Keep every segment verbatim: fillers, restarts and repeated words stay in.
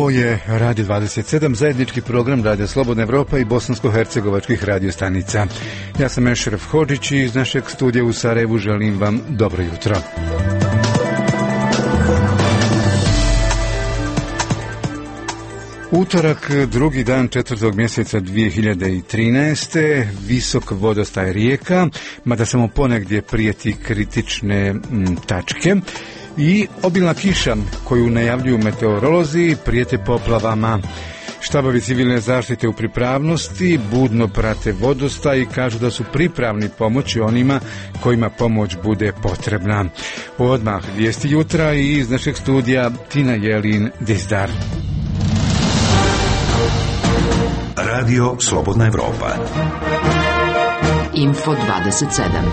Ovo je Radio dvadeset sedam, zajednički program Radio Slobodna Evropa i bosansko-hercegovačkih radiostanica. Ja sam Ešref Hodžić i iz našeg studija u Sarajevu želim vam dobro jutro. Utorak, drugi dan četvrtog mjeseca dvije hiljade trinaeste. Visok vodostaj rijeka, mada samo ponegdje prijeti kritične m, tačke. I obilna kiša koju najavljuju meteorolozi, prijete poplavama. Štabovi civilne zaštite u pripravnosti budno prate vodostaj i kažu da su pripravni pomoći onima kojima pomoć bude potrebna. Odmah vijesti jutra i iz našeg studija Tina Jelin Dizdar. Radio Slobodna Evropa. Info dvadeset sedam.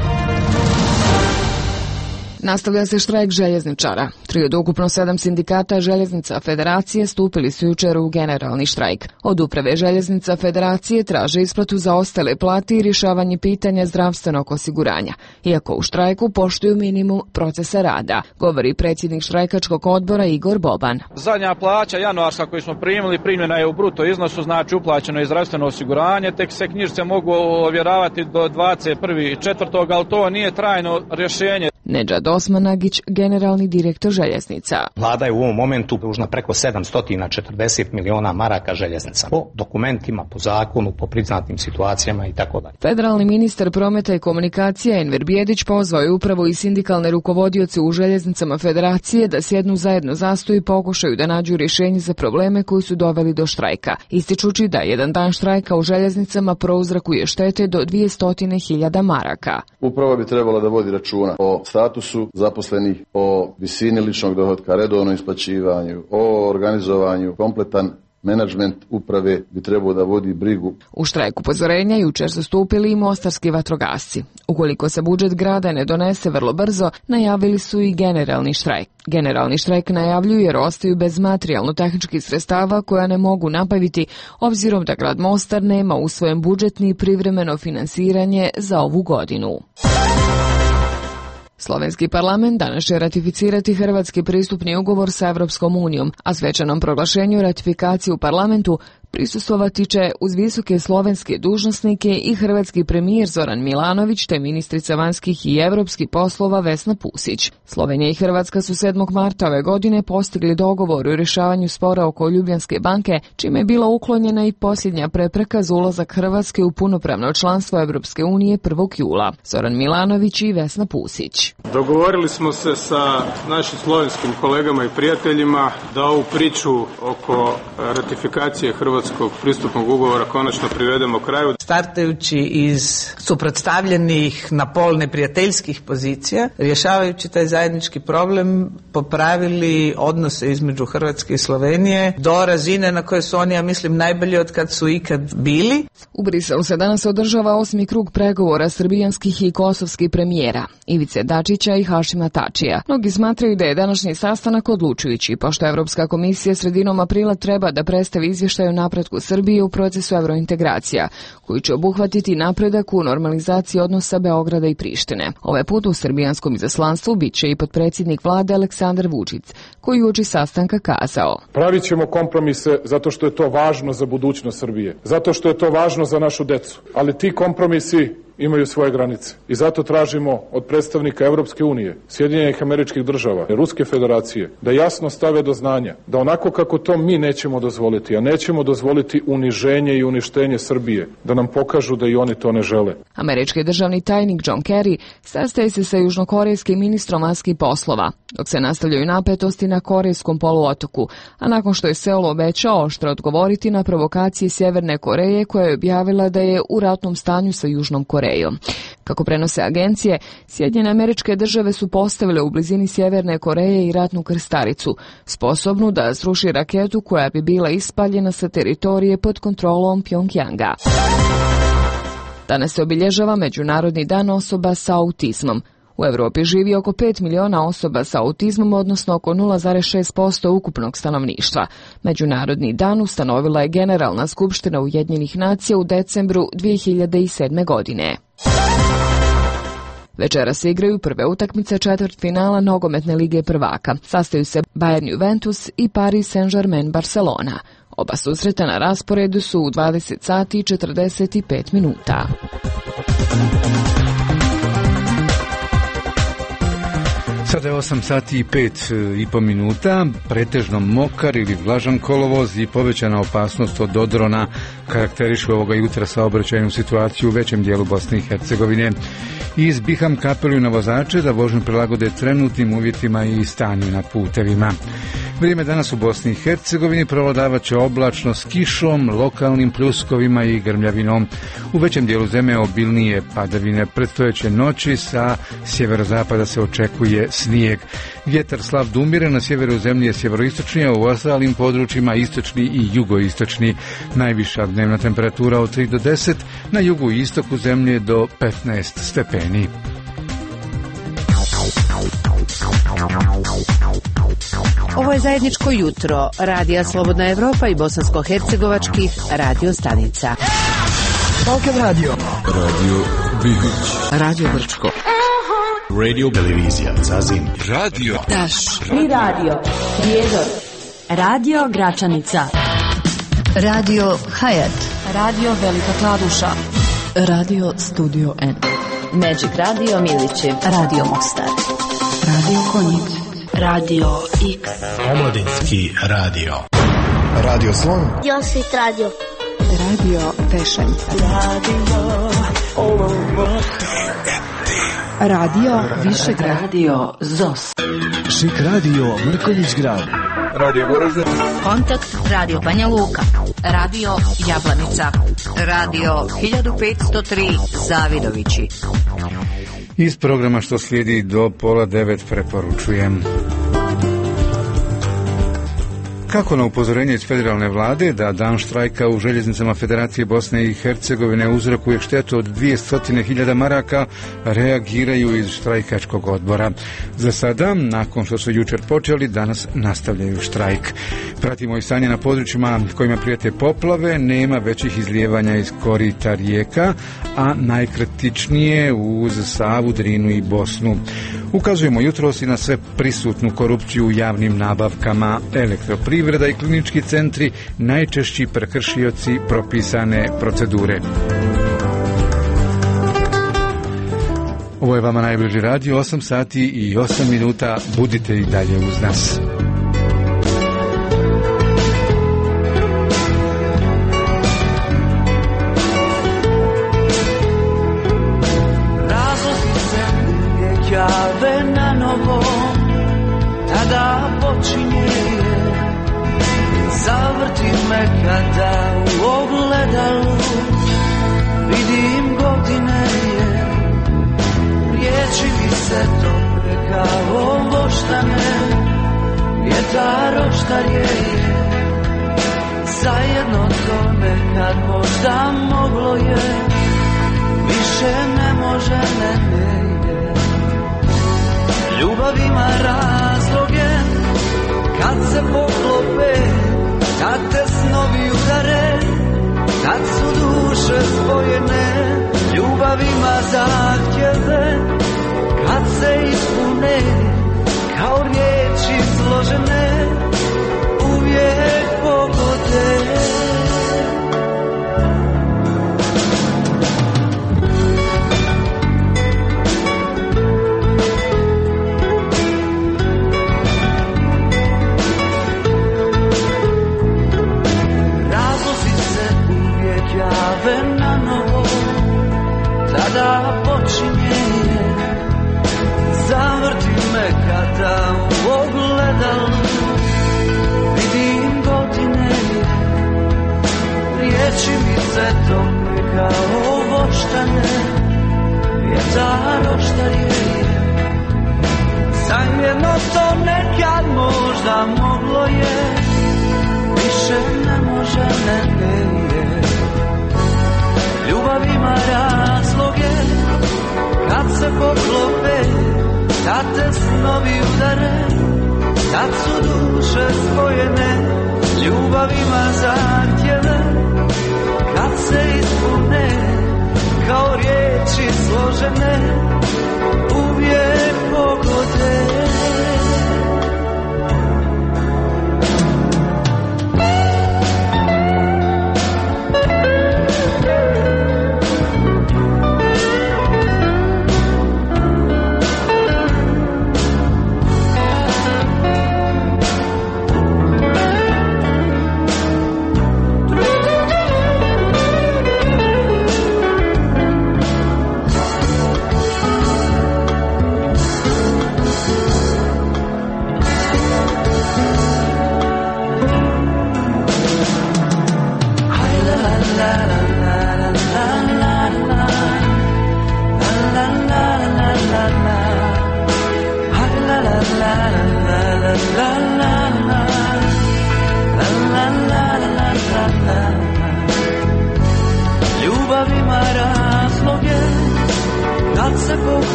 Nastavlja se štrajk željezničara. Tri od ukupno sedam sindikata željeznica Federacije stupili su jučer u generalni štrajk. Od uprave željeznica Federacije traže isplatu za ostale plate i rješavanje pitanja zdravstvenog osiguranja, iako u štrajku poštuju minimum procesa rada, govori predsjednik štrajkačkog odbora Igor Boban. Zadnja plaća januarska koju smo primili primljena je u bruto iznosu, znači uplaćeno je zdravstveno osiguranje, tek se knjižice mogu ovjeravati do dvadeset prvog četvrtog ali to nije trajno rješenje. Nedžad Osmanagić, generalni direktor željeznica. Vlada je u ovom momentu dužna preko sedamsto četrdeset miliona maraka željeznica. Po dokumentima, po zakonu, po priznatim situacijama i tako dalje. Federalni ministar prometa i komunikacija Enver Bijedić pozvao je upravo i sindikalne rukovodioce u željeznicama Federacije da sjednu zajedno za sto i pokušaju da nađu rješenje za probleme koji su doveli do štrajka, ističući da jedan dan štrajka u željeznicama prouzrokuje štete do dvjesto hiljada maraka. Upravo bi trebalo da vodi računa o statusu zaposlenih, o visini ličnog dohotka, redovnom isplaćivanju, o organizovanju. Kompletan menadžment uprave bi trebao da vodi brigu. U štrajk upozorenja jučer su stupili i mostarski vatrogasci. Ukoliko se budžet grada ne donese vrlo brzo, najavili su i generalni štrajk. Generalni štrajk najavljuju jer ostaju bez materijalno-tehničkih sredstava koja ne mogu nabaviti, obzirom da grad Mostar nema usvojen budžet ni privremeno finansiranje za ovu godinu. Slovenski parlament danas će ratificirati hrvatski pristupni ugovor sa Evropskom unijom, a svečanom proglašenju ratifikacije u parlamentu prisustvovati će uz visoke slovenske dužnosnike i hrvatski premijer Zoran Milanović te ministrica vanjskih i europskih poslova Vesna Pusić. Slovenija i Hrvatska su sedmog marta ove godine postigli dogovor o rješavanju spora oko Ljubljanske banke, čime je bila uklonjena i posljednja prepreka za ulazak Hrvatske u punopravno članstvo Evropske unije prvog jula. Zoran Milanović i Vesna Pusić. Dogovorili smo se sa našim slovenskim kolegama i prijateljima da ovu priču oko ratifikacije Hrvatske Hrvatskog pristupnog ugovora konačno privedemo kraju. Startajući iz suprotstavljenih na pol neprijateljskih pozicija, rješavajući taj zajednički problem, popravili odnose između Hrvatske i Slovenije do razine na koje su oni, ja mislim, najbolji od kad su ikad bili. U Briselu se danas održava osmi krug pregovora srbijanskih i kosovskih premijera, Ivice Dačića i Hašima Tačija. Mnogi smatraju da je današnji sastanak odlučujući, pošto Evropska komisija sredinom aprila treba da predstavi izvještaj o napretku Srbije u procesu evrointegracija, koji će obuhvatiti napredak u normalizaciji odnosa Beograda i Prištine. Ovaj put u srbijanskom izaslanstvu bit će i potpredsjednik vlade Aleksandar Vučić, koji uoči sastanka kazao: Pravit ćemo kompromise zato što je to važno za budućnost Srbije, zato što je to važno za našu decu, ali ti kompromisi imaju svoje granice. I zato tražimo od predstavnika Evropske unije, Sjedinjenih Američkih Država, Ruske Federacije, da jasno stave do znanja da onako kako to mi nećemo dozvoliti, a nećemo dozvoliti uniženje i uništenje Srbije, da nam pokažu da i oni to ne žele. Američki državni tajnik John Kerry sastaje se sa južnokorejskim ministrom vanjskih poslova, dok se nastavljaju napetosti na korejskom poluotoku, a nakon što je Seul obećao oštro odgovoriti na provokacije Sjeverne Koreje koja je objavila da je u ratnom stanju sa Južnom Korejom. Kako prenose agencije, Sjedinjene Američke Države su postavile u blizini Sjeverne Koreje i ratnu krstaricu, sposobnu da sruši raketu koja bi bila ispaljena sa teritorije pod kontrolom Pjongjanga. Danas se obilježava Međunarodni dan osoba sa autizmom. U Europi živi oko pet miliona osoba sa autizmom, odnosno oko nula zarez šest posto ukupnog stanovništva. Međunarodni dan ustanovila je Generalna skupština Ujedinjenih nacija u decembru dvije hiljade sedme godine. Večeras se igraju prve utakmice četvrtfinala nogometne lige prvaka. Sastaju se Bayern Juventus i Paris Saint-Germain Barcelona. Oba susreta na rasporedu su u dvadeset sati i četrdeset pet minuta. Sada je osam sati i pet i po minuta, pretežno mokar ili vlažan kolovoz i povećana opasnost od odrona karakterišu ovoga jutra saobraćajnu situaciju u većem dijelu Bosne i Hercegovine. Izbiham kapeluju na vozače da vožnju prilagode trenutnim uvjetima i stanju na putevima. Vrijeme danas u Bosni i Hercegovini prevladavat će oblačno s kišom, lokalnim pljuskovima i grmljavinom. U većem dijelu zemlje obilnije padavine. Predstojeće noći sa sjeverozapada se očekuje snijeg. Vjetar slab do umjeren, na sjeveru zemlje je sjeveroistočni, a u ostalim područjima istočni i jugoistočni. Najviša dnevna temperatura od tri do deset, na jugu i istoku zemlje do petnaest stepeni. Ovo je zajedničko jutro Radija Slobodna Evropa i bosansko-hercegovačkih radio stanica. Balkan Radio, Radio Bihoć, Radio Brčko, Radio Televizija Zazim, Radio Daš, Tri Radio, Prijedor, Radio Gračanica, Radio Hayat, Radio Velika Kladuša, Radio Studio N, Magic Radio Milići, Radio Mostar, Radio Konjic, Radio X, Omladinski radio, Radio Slon, Josit Radio, Radio Pešanj, Radio Olovo, Radio Višegrad, Radio Zos, Šik Radio Mrkonjić Grad, Radio Goražde, Kontakt Radio Banja Luka, Radio Jablanica, Radio hiljadu petsto tri Zavidovići. Iz programa što slijedi do pola devet preporučujem. Kako na upozorenje iz federalne vlade da dan štrajka u željeznicama Federacije Bosne i Hercegovine uzrokuje štetu od dvjesto hiljada maraka, reagiraju iz štrajkačkog odbora. Za sada, nakon što su jučer počeli, danas nastavljaju štrajk. Pratimo i stanje na područjima kojima prijete poplave, nema većih izlijevanja iz korita rijeka, a najkritičnije uz Savu, Drinu i Bosnu. Ukazujemo jutros i na sve prisutnu korupciju u javnim nabavkama. Elektroprivreda i klinički centri najčešći prekršioci propisane procedure. Ovo je vama najbliži radio, osam sati i osam minuta. Budite i dalje uz nas. Jave na novo, tada počinje, zavrti me kada u ogledalu vidim godine, riječi mi se tople kao voštane, vjetar oštarje, zajedno to nekad možda moglo je, više ne može, ne ne. Ljubav ima razloge, kad se poklope, kad te snovi udare, kad su duše spojene. Ljubav ima zahtjeve, kad se ispune, kao riječi složene, uvijek pogode. Na novo, tada počinje, zavrti me kada u ogledalu vidim godine, riječi mi se tople kao voštane, vjetar oštarije, zajedno to nekad možda moglo je, više ne može, ne ne. Ljubav ima razloge, kad se poklope, kad te snovi udare, kad su duše spojene. Ljubav ima zahtjeve, kad se ispune, kao riječi složene,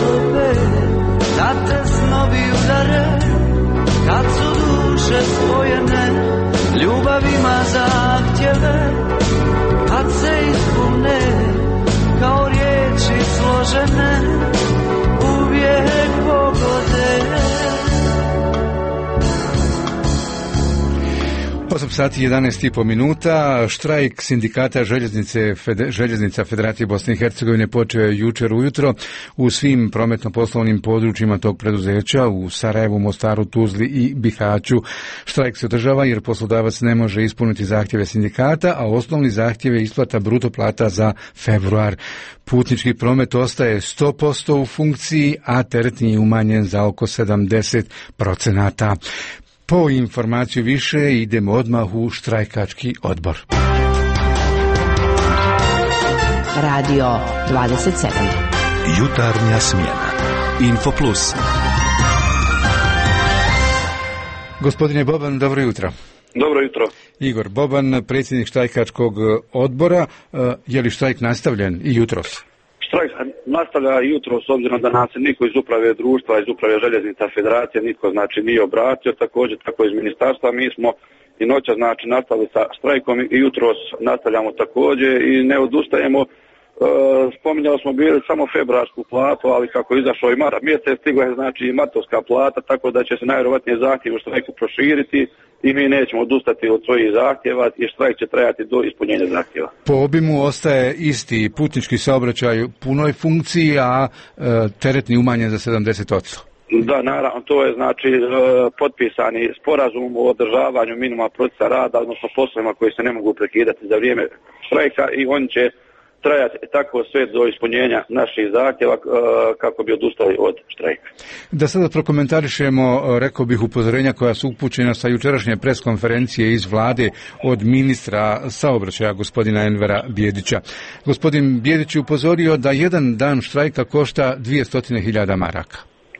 opet, da te snovi udare, kad su duše spojene, ljubav ima zahtjeve, kad se ispune, kao riječi složene, uvijek pogode. osam sati i jedanaest i po minuta. Štrajk sindikata željeznice, Fede, željeznica Federacije Bosne i Hercegovine počeo je jučer ujutro u svim prometno-poslovnim područjima tog preduzeća u Sarajevu, Mostaru, Tuzli i Bihaću. Štrajk se održava jer poslodavac ne može ispuniti zahtjeve sindikata, a osnovni zahtjev je isplata bruto plata za februar. Putnički promet ostaje sto posto u funkciji, a teretni je umanjen za oko sedamdeset procenata. Po informaciju više idemo odmah u štrajkački odbor. Radio dvadeset sedam. Jutarnja smjena. Info Plus. Gospodine Boban, dobro jutro. Dobro jutro. Igor Boban, predsjednik štrajkačkog odbora. Je li štrajk nastavljen i jutros? Štrajk nastavlja jutro, s obzirom da nas niko iz uprave društva, iz uprave željeznica Federacije, nitko znači nije obratio, također tako iz ministarstva. Mi smo i noća znači nastavili sa štrajkom i jutros nastavljamo također i ne odustajemo. E, spominjali smo bili samo februarsku platu, ali kako je izašao i mara mjesec, stigla je znači i martovska plata, tako da će se najvjerojatnije zahtjev u štrajku proširiti i mi nećemo odustati od svojih zahtjeva i štrajk će trajati do ispunjenja zahtjeva. Po obimu ostaje isti putnički saobraćaj u punoj funkciji, a e, teretni umanjen za sedamdeset posto. Da, naravno, to je znači e, potpisani sporazum o održavanju minimuma procesa rada, odnosno poslovima koji se ne mogu prekidati za vrijeme štrajka i on će trajati tako sve do ispunjenja naših zahtjeva kako bi odustali od štrajka. Da sada prokomentarišemo, rekao bih, upozorenja koja su upućena sa jučerašnje preskonferencije iz vlade od ministra saobraćaja gospodina Envera Bijedića. Gospodin Bijedić je upozorio da jedan dan štrajka košta dvjesto hiljada maraka.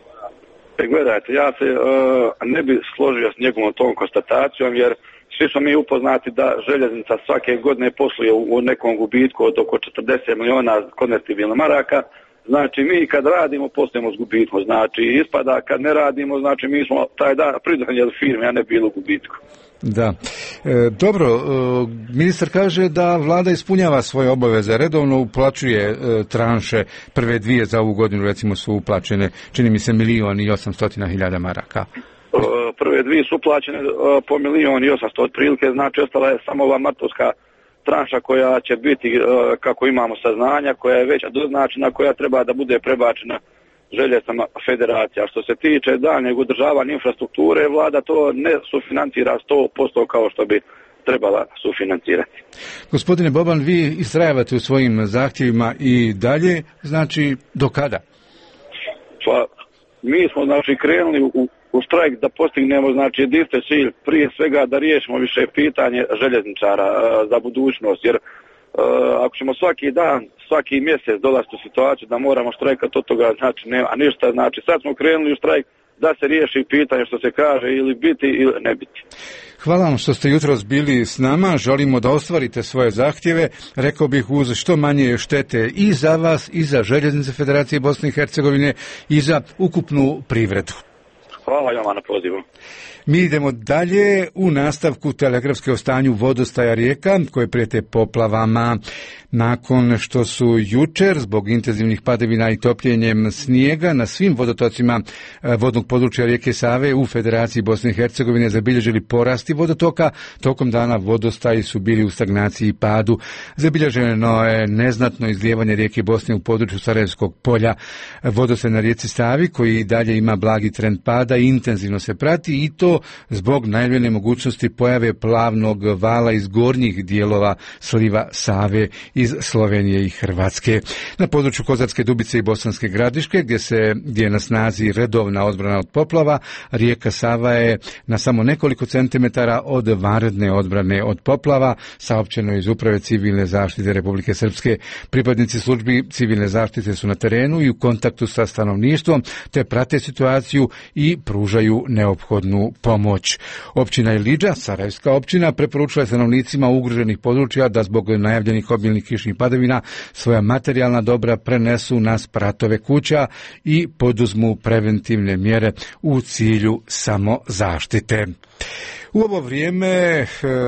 E, gledajte, ja se uh, ne bi složio s njegovom tom konstatacijom, jer svi smo mi upoznati da željeznica svake godine posluje u nekom gubitku od oko četrdeset milijuna konvertibilnih maraka. Znači mi kad radimo poslujemo s gubitkom, znači ispada kad ne radimo, znači mi smo taj dan pridonijeli firme, a ne bilo u gubitku. Da. E, dobro, e, ministar kaže da vlada ispunjava svoje obaveze, redovno uplaćuje e, tranše, prve dvije za ovu godinu recimo su uplaćene, čini mi se milijon i osamsto hiljada maraka. Prve dvije su uplaćene po milijon i osamsto otprilike, znači ostala je samo ova martovska tranša koja će biti, kako imamo saznanja, koja je već doznačena, koja treba da bude prebačena željeznicama Federacija. Što se tiče daljnjeg održavanja infrastrukture, vlada to ne sufinancira sto posto kao što bi trebala sufinancirati. Gospodine Boban, vi istrajavate u svojim zahtjevima i dalje, znači do kada? Pa, mi smo znači krenuli u u štrajk da postignemo znači jedinstven cilj, prije svega da riješimo više pitanje željezničara uh, za budućnost, jer uh, ako ćemo svaki dan, svaki mjesec dolaziti u situaciju da moramo štrajkati, od toga znači nema ništa, znači sad smo krenuli u štrajk da se riješi pitanje što se kaže ili biti ili ne biti. Hvala vam što ste jutros bili s nama, želimo da ostvarite svoje zahtjeve, rekao bih uz što manje štete i za vas, i za Željeznice Federacije Bosne i Hercegovine, i za ukupnu privredu. Hvala vam na pozivu. Mi idemo dalje u nastavku telegrafske o stanju vodostaja rijeka koje prijete poplavama. Nakon što su jučer zbog intenzivnih padavina i topljenjem snijega na svim vodotocima vodnog područja rijeke Save u Federaciji Bosne i Hercegovine zabilježili porasti vodotoka, tokom dana vodostaji su bili u stagnaciji i padu. Zabilježeno je neznatno izlijevanje rijeke Bosne u području Sarajevskog polja. Vodostaj na rijeci Savi, koji dalje ima blagi trend pada, intenzivno se prati i to zbog najavljene mogućnosti pojave plavnog vala iz gornjih dijelova sliva Save iz Slovenije i Hrvatske. Na području Kozarske Dubice i Bosanske Gradiške, gdje se gdje je na snazi redovna odbrana od poplava, rijeka Sava je na samo nekoliko centimetara od vanredne odbrane od poplava, saopćeno iz Uprave civilne zaštite Republike Srpske. Pripadnici službi civilne zaštite su na terenu i u kontaktu sa stanovništvom, te prate situaciju i pružaju neophodnu pomoć. Općina Ilidža, sarajevska općina, preporučila je stanovnicima ugroženih područja da zbog najavljenih obilnih kišnih padavina svoja materijalna dobra prenesu na spratove kuća i poduzmu preventivne mjere u cilju samozaštite. U ovo vrijeme e,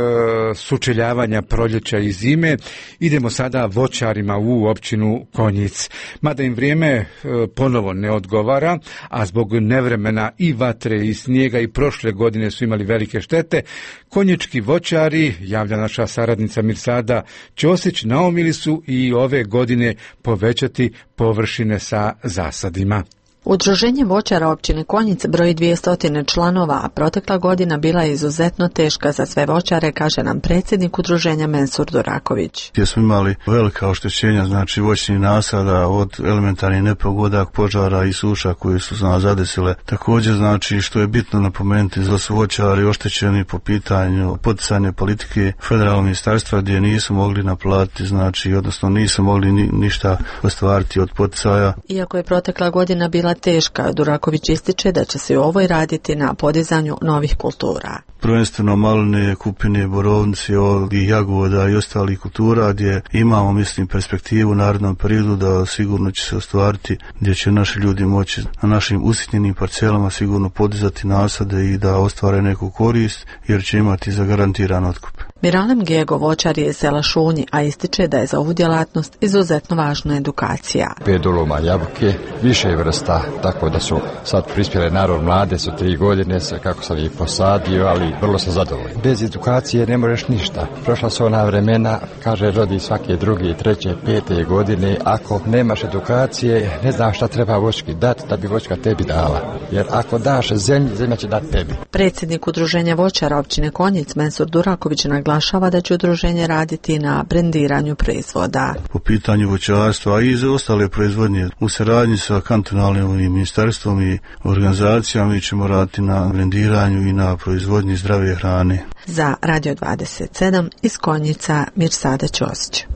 sučeljavanja proljeća i zime idemo sada voćarima u općinu Konjic. Mada im vrijeme e, ponovo ne odgovara, a zbog nevremena i vatre i snijega i prošle godine su imali velike štete, konjički voćari, javlja naša saradnica Mirsada Ćosić, naumili su i ove godine povećati površine sa zasadima. Udruženje voćara općine Konjic broji dvjesto članova, a protekla godina bila je izuzetno teška za sve voćare, kaže nam predsjednik udruženja Mensur Duraković. Gdje smo imali velika oštećenja, znači voćnih nasada od elementarnih nepogoda, požara i suša koje su nas zadesile. Također, znači, što je bitno napomenuti, da su voćari oštećeni po pitanju poticanja politike federalnog ministarstva gdje nisu mogli naplatiti, znači, odnosno nisu mogli ni, ništa ostvariti od poticaja. Iako je protekla godina bila teška, Duraković ističe da će se u ovoj raditi na podizanju novih kultura. Prvenstveno maline, kupine, borovnice, i jagoda i ostalih kultura gdje imamo, mislim, perspektivu u narednom periodu da sigurno će se ostvariti, gdje će naši ljudi moći na našim usitnjenim parcelama sigurno podizati nasade i da ostvare neku korist, jer će imati zagarantiran otkup. Miralem Gego voćar je iz sela Šunji, a ističe da je za ovu djelatnost izuzetno važna edukacija. Peduluma jabuke, više vrsta, tako da su sad prispjele, narod mlade su tri godine, kako sam ih posadio, ali vrlo sam zadovoljan. Bez edukacije ne možeš ništa. Prošla su ona vremena, kaže, rodi svake druge, treće, pete godine. Ako nemaš edukacije, ne znaš šta treba voćki dati da bi voćka tebi dala. Jer ako daš zemlji, zemlja će dati tebi. Predsjednik udruženja voćara općine Konjic Mensur Duraković naglašava da će udruženje raditi na brendiranju proizvoda. Po pitanju voćarstva i za ostale proizvodnje, u saradnji sa kantonalnim ministarstvom i organizacijama mi ćemo raditi na brendiranju i na proizvodnji zdrave hrane. Za Radio dvadeset sedam iz Konjica Mirsada Ćosić.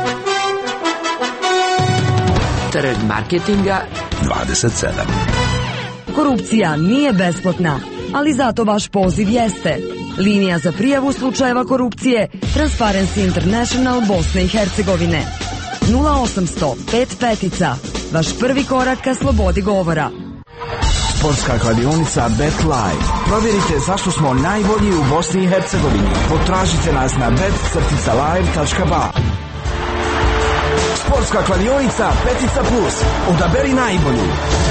Trg marketinga dvadeset sedam. Korupcija nije besplatna, ali zato vaš poziv jeste. Linija za prijavu slučajeva korupcije Transparency International Bosne i Hercegovine. nula osamsto pet petica. Vaš prvi korak ka slobodi govora. Sportska kladionica Bet Live. Provjerite zašto smo najbolji u Bosni i Hercegovini. Potražite nas na bet live tačka ba. Sportska kladionica Petica Plus. Odaberi najbolju.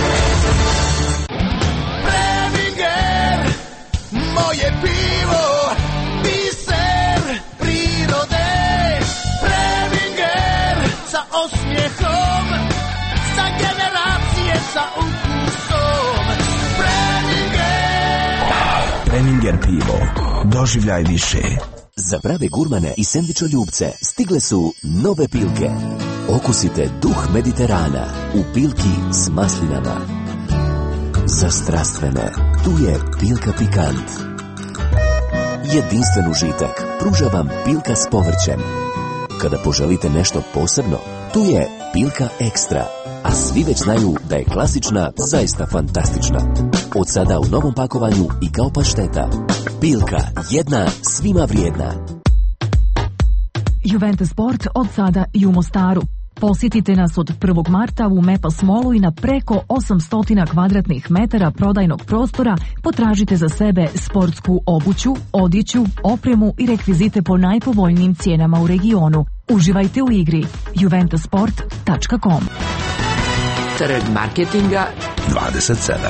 Preminger, moje pivo, biser prirode. Preminger, sa osmijehom, sa generacije, sa ukusom. Preminger. Preminger pivo. Doživljaj više. Za prave gurmane i sendvičoljubce stigle su nove pilke. Okusite duh Mediterana u pilki s maslinama. Za strastvene, tu je pilka pikant. Jedinstven užitak pruža vam pilka s povrćem. Kada poželite nešto posebno, tu je pilka ekstra. A svi već znaju da je klasična zaista fantastična. Od sada u novom pakovanju i kao pašteta. Pilka, jedna, svima vrijedna. Juventus Sport od sada i u Mostaru. Posjetite nas od prvog marta u Mepas Mallu i na preko osamsto kvadratnih metara prodajnog prostora potražite za sebe sportsku obuću, odjeću, opremu i rekvizite po najpovoljnijim cijenama u regionu. Uživajte u igri. juventus sport tačka com. Trg marketinga dvadeset sedam.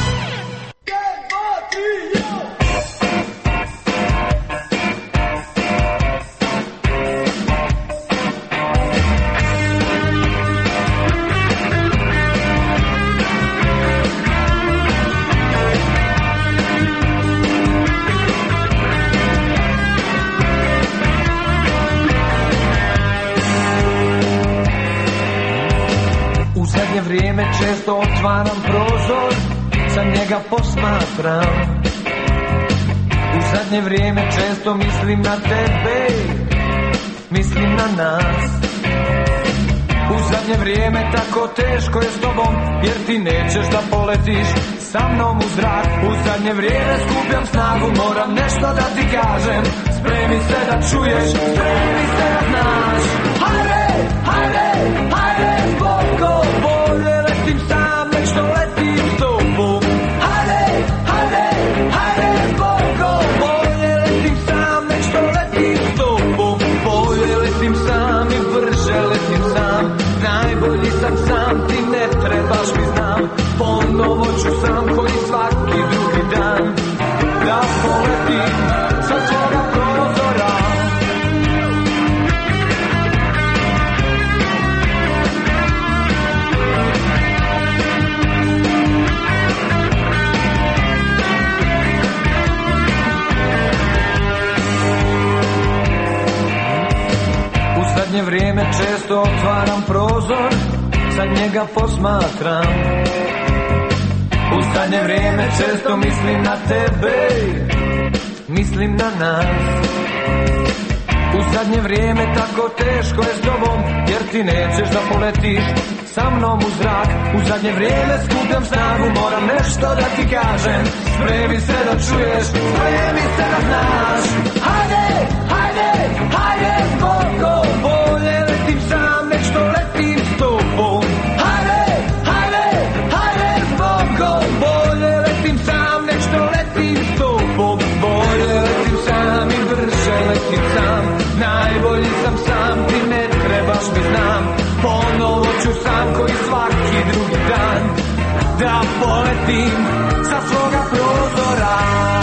Vrijeme često otvaram prozor, sa njega posmatram. U zadnje vrijeme često mislim na tebe, mislim na nas. U zadnje vrijeme tako teško je s tobom, jer ti nećeš da poletiš sa mnom u zrak. U zadnje vrijeme skupljam snagu, moram nešto da ti kažem. Spremi se da čuješ, spremi se da znaš. Hajde, hajde, hajde, zbogko, bolje letim sam, nek što letim s tobom. Hajde, hajde, hajde, zbogko, bolje letim sam, nek što letim s tobom. Bolje letim sam i brže letim sam, najbolji sam sam, ti ne trebaš mi znam. Ponovo ću sam koji svaki drugi dan da poletim sa svoga prozora. U zadnje vrijeme često otvaram prozor, sad njega posmatram. U zadnje vrijeme često mislim na tebe, mislim na nas. U zadnje vrijeme tako teško je s tobom, jer ti nećeš da poletiš sa mnom u zrak. U zadnje vrijeme skupljam snagu, moram nešto da ti kažem. Spremi se da čuješ, spremi se da znaš. Hajde, hajde, hajde, zbogko, bolje letim sam, nek što letim s tobom. Hajde, hajde, hajde, zbogko, bolje letim sam, nek što letim s tobom. Bolje letim sam i brže letim sam, najbolji sam sam, ti ne trebaš mi znam. Ponovo ću sam koji svaki drugi dan da poletim sa svoga prozora.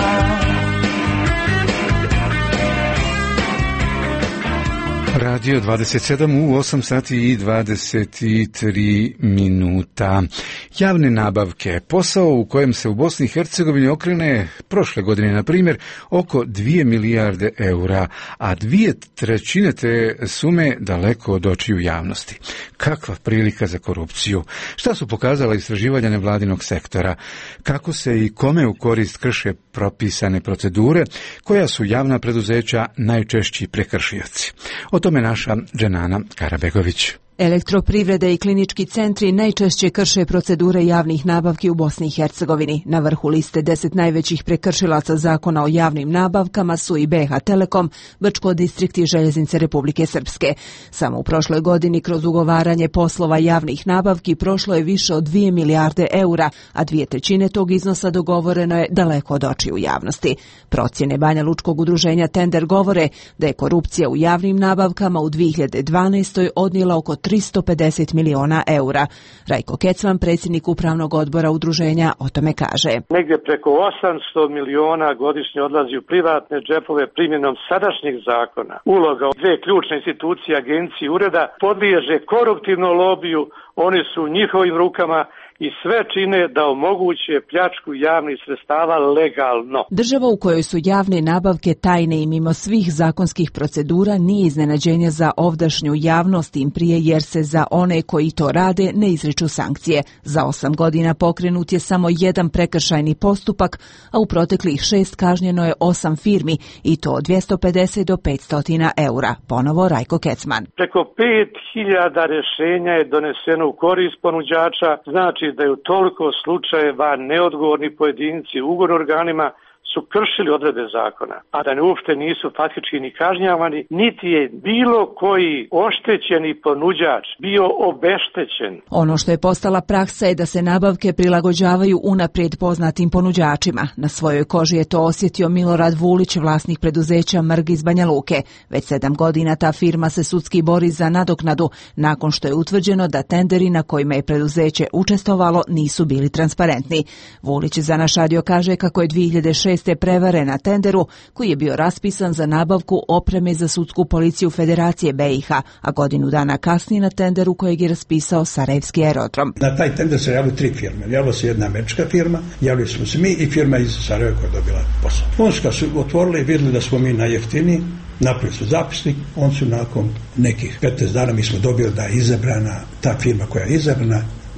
Radio dvadeset sedam u osam sati i dvadeset tri minuta. Javne nabavke, posao u kojem se u Bosni i Hercegovini okrene prošle godine, na primjer, oko dvije milijarde eura, a dvije trećine te sume daleko od očiju javnosti. Kakva prilika za korupciju? Šta su pokazala istraživanja nevladinog sektora? Kako se i kome u korist krše propisane procedure, koja su javna preduzeća najčešći prekršioci? O tome naša Dženana Karabegović. Elektroprivrede i klinički centri najčešće krše procedure javnih nabavki u Bosni i Hercegovini. Na vrhu liste deset najvećih prekršilaca zakona o javnim nabavkama su i B H Telekom, Brčko distrikt i Željeznice Republike Srpske. Samo u prošloj godini kroz ugovaranje poslova javnih nabavki prošlo je više od dvije milijarde eura, a dvije trećine tog iznosa dogovoreno je daleko od očiju javnosti. Procjene Banja Lučkog udruženja Tender govore da je korupcija u javnim nabavkama u dvije hiljade dvanaestoj odnijela oko tristo pedeset miliona eura. Rajko Kecman, predsjednik upravnog odbora udruženja, o tome kaže. Negdje preko osamsto miliona godišnje odlazi u privatne džepove primjenom sadašnjeg zakona. Uloga dve ključne institucije, agencije i ureda podliježe koruptivnom lobiju, oni su u njihovim rukama i sve čine da omoguće pljačku javnih sredstava legalno. Država u kojoj su javne nabavke tajne i mimo svih zakonskih procedura nije iznenađenje za ovdašnju javnost, im prije jer se za one koji to rade ne izriču sankcije. Za osam godina pokrenut je samo jedan prekršajni postupak, a u proteklih šest kažnjeno je osam firmi i to od dvjesto pedeset do petsto eura. Ponovo Rajko Kecman. Preko pet hiljada rješenja je doneseno u korist ponuđača, znači da je u toliko slučajeva neodgovorni pojedinci u ugovornim organima su kršili odredbe zakona, a da ne uopšte nisu faktički ni kažnjavani, niti je bilo koji oštećeni ponuđač bio obeštećen. Ono što je postala praksa je da se nabavke prilagođavaju unaprijed poznatim ponuđačima. Na svojoj koži je to osjetio Milorad Vulić, vlasnik preduzeća Mrg iz Banja Luke. Već sedam godina ta firma se sudski bori za nadoknadu, nakon što je utvrđeno da tenderi na kojima je preduzeće učestvovalo nisu bili transparentni. Vulić za naš radio kaže kako je dvije hiljade šeste prevare na tenderu koji je bio raspisan za nabavku opreme za sudsku policiju Federacije B i H, a godinu dana kasnije na tenderu kojeg je raspisao Sarajevski aerodrom. Na taj tender se javili tri firme. Javila se jedna američka firma, javili smo se mi i firma iz Sarajeva koja je dobila posao. Oni su kad su otvorili i vidjeli da smo mi najjeftiniji, napravili su zapisnik, on su nakon nekih petnaest dana mi smo dobili da je izabrana ta firma koja je izabrana,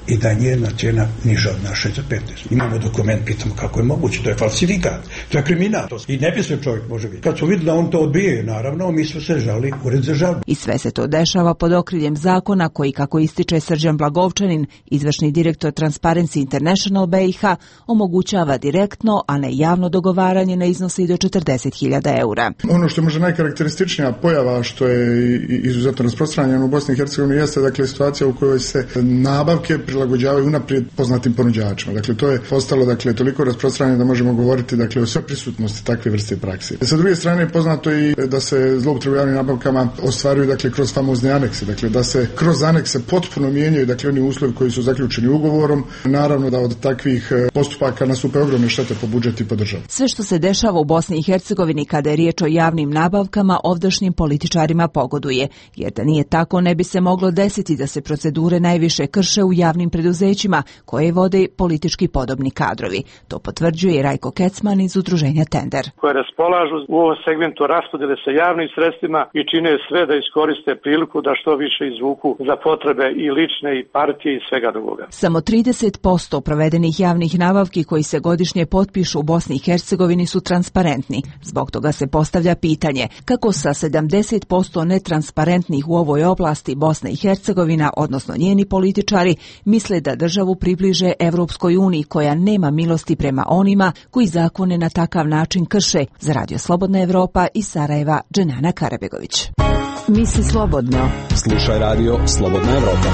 i da je njena cijena niža od naše za petnaest. Imamo dokument, pitamo kako je moguće, to je falsifikat, to je kriminal. I nepismen čovjek može biti. Kad smo vidjeli da on to odbije, naravno, mi smo se žali ured za žalbu. I sve se to dešava pod okriljem zakona koji, kako ističe Srđan Blagovčanin, izvršni direktor Transparency International B i H, omogućava direktno, a ne javno dogovaranje na iznosi do četrdeset hiljada eura. Ono što je možda najkarakterističnija pojava, što je izuzetno rasprostranjeno u Bosni i Hercegovini, jeste dakle situacija u kojoj se nabavke prilagođavaju unaprijed poznatim ponuđačima. Dakle, to je postalo dakle toliko rasprostranjeno da možemo govoriti dakle o sveprisutnosti takve vrste prakse. Sa druge strane, poznato je i da se zloupotrebe javnim nabavkama ostvaruju dakle kroz famozne anekse, dakle da se kroz anekse potpuno mijenjaju dakle oni uslovi koji su zaključeni ugovorom. Naravno da od takvih postupaka nastupe ogromne štete po budžet i po državu. Sve što se dešava u Bosni i Hercegovini kada je riječ o javnim nabavkama ovdašnjim političarima pogoduje, jer da nije tako ne bi se moglo desiti da se procedure najviše krše u javnim preduzećima koje vode politički podobni kadrovi. To potvrđuje i Rajko Kecman iz udruženja Tender. Koje raspolažu u ovom segmentu raspodjele sa javnim sredstvima i čine sve da iskoriste priliku da što više izvuku za potrebe i lične i partije i svega drugoga. Samo trideset posto provedenih javnih nabavki koji se godišnje potpišu u Bosni i Hercegovini su transparentni. Zbog toga se postavlja pitanje kako sa sedamdeset posto netransparentnih u ovoj oblasti Bosna i Hercegovina, odnosno njeni političari, misle da državu približe Evropskoj uniji koja nema milosti prema onima koji zakone na takav način krše. Za Radio Slobodna Evropa iz Sarajeva, Dženana Karabegović. Misli slobodno. Slušaj Radio Slobodna Evropa.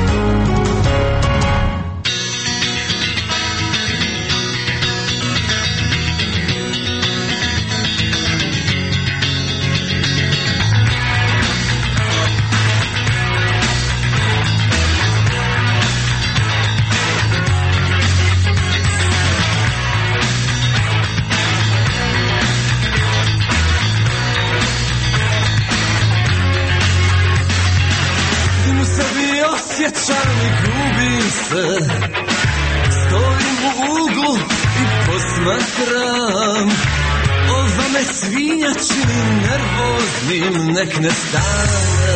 Osjećam i gubim se, stojim u uglu i posmatram. Ova me svinja čini nervoznim, nek ne stane.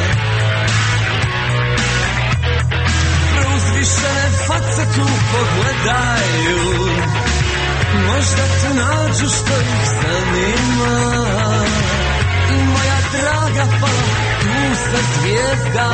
Preuzvišene face tu pogledaju, možda tu nađu što ih zanima. Moja draga pala tu sa zvijezda.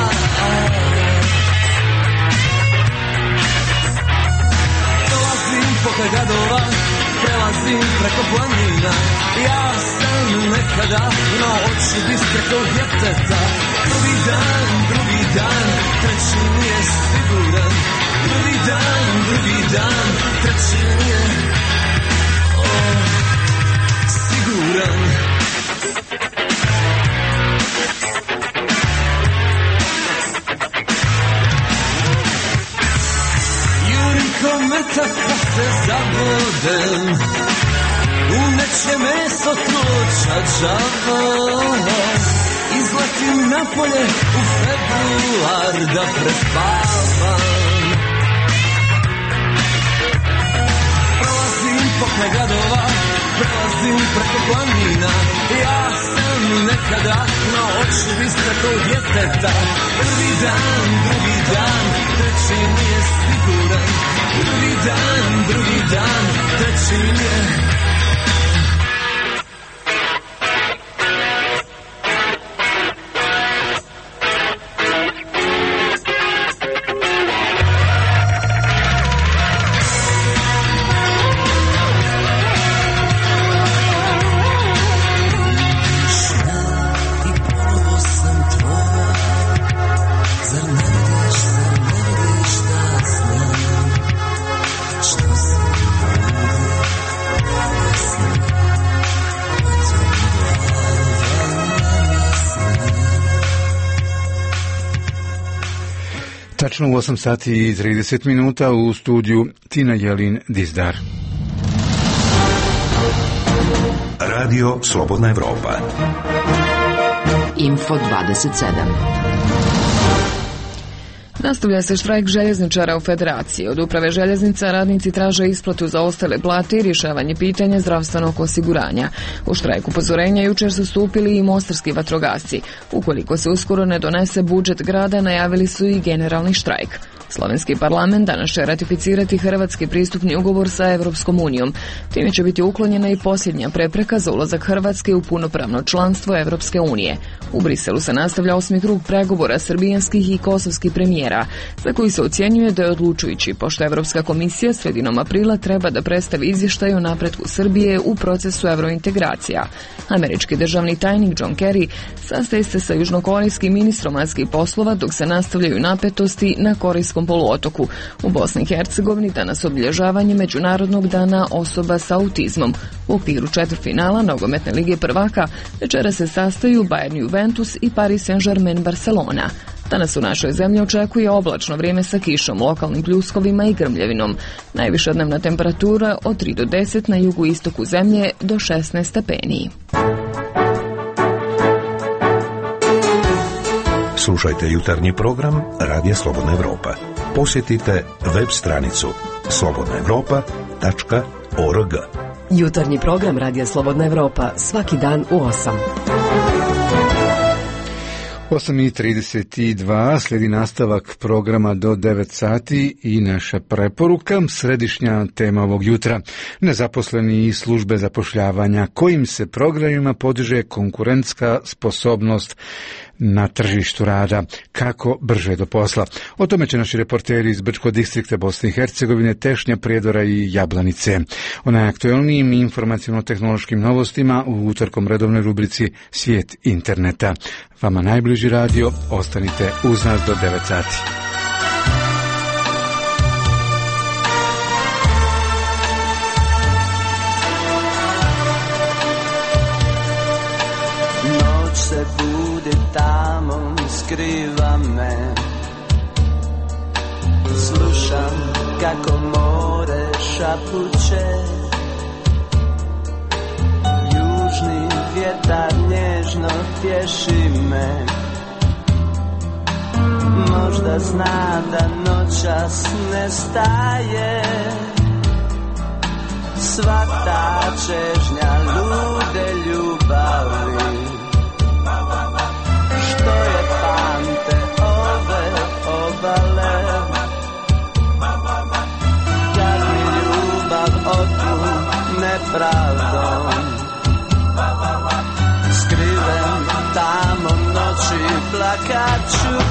Dolazim pokraj gradova, prelazim preko planina. Ja sam nekada imao oči bistre kao djeteta. Drugi dan, drugi dan, treći nije siguran. Drugi dan, drugi dan, treći nije oh, siguran. Kometa pa se zabodem u neče meso tloča džava. Izletim napolje u februar da prespavam. Prolazim pokraj gradova, prelazim preko planina. Ja sam nekada na oči bistre kao djeteta. Prvi dan, drugi dan, treći nije siguran. Drugi dan, drugi dan, treći nije. Tačno u osam sati i trideset minuta u studiju Tina Jelin Dizdar. Radio Slobodna Evropa. Info dvadeset sedam. Nastavlja se štrajk željezničara u Federaciji. Od uprave željeznica radnici traže isplatu za ostale plate i rješavanje pitanja zdravstvenog osiguranja. U štrajku upozorenja jučer su stupili i mostarski vatrogasci. Ukoliko se uskoro ne donese budžet grada, najavili su i generalni štrajk. Slovenski parlament danas će ratificirati hrvatski pristupni ugovor sa Evropskom unijom. Time će biti uklonjena i posljednja prepreka za ulazak Hrvatske u punopravno članstvo Evropske unije. U Briselu se nastavlja osmi krug pregovora srbijanskih i kosovskih premijera, za koji se ocjenjuje da je odlučujući, pošto Evropska komisija sredinom aprila treba da predstavi izvještaj o napretku Srbije u procesu evrointegracija. Američki državni tajnik John Kerry sastaje se sa južnokorejskim ministrom vanjskih poslova dok se nastavljaju napetosti na Korejskom poluotoku. U Bosni i Hercegovini danas obilježavanje Međunarodnog dana osoba sa autizmom. U okviru četvrtfinala nogometne lige prvaka večera se sastaju Bayern Juventus i Paris Saint-Germain Barcelona. Danas u našoj zemlji očekuje oblačno vrijeme sa kišom, lokalnim pljuskovima i grmljavinom. Najviša dnevna temperatura od tri do deset na jugu istoku zemlje do šesnaest stepeni. Slušajte jutarnji program Radija Slobodna Evropa. Posjetite web stranicu slobodna evropa tačka org. Jutarnji program Radija Slobodna Evropa svaki dan u osam. osam i trideset dva slijedi nastavak programa do devet sati i naša preporuka, središnja tema ovog jutra. Nezaposleni i službe zapošljavanja, kojim se programima podiže konkurentska sposobnost na tržištu rada, kako brže do posla. O tome će naši reporteri iz Brčkog distrikta Bosne i Hercegovine, Tešnja, Prijedora i Jablanice. O najaktuelnijim informaciono-tehnološkim novostima u utorkom redovnoj rubrici Svijet interneta. Vama najbliži radio, ostanite uz nas do devet sati. Noć se budi tamo, skriva me. Slušam kako more šapuće. Južni vjetar nježno tješi me. Možda zna da noćas ne staje. Sva ta čežnja lude ljubavi, što je pamte ove obale. Kad mi ljubav otu nepravdom, skriven tamo noći plakaću.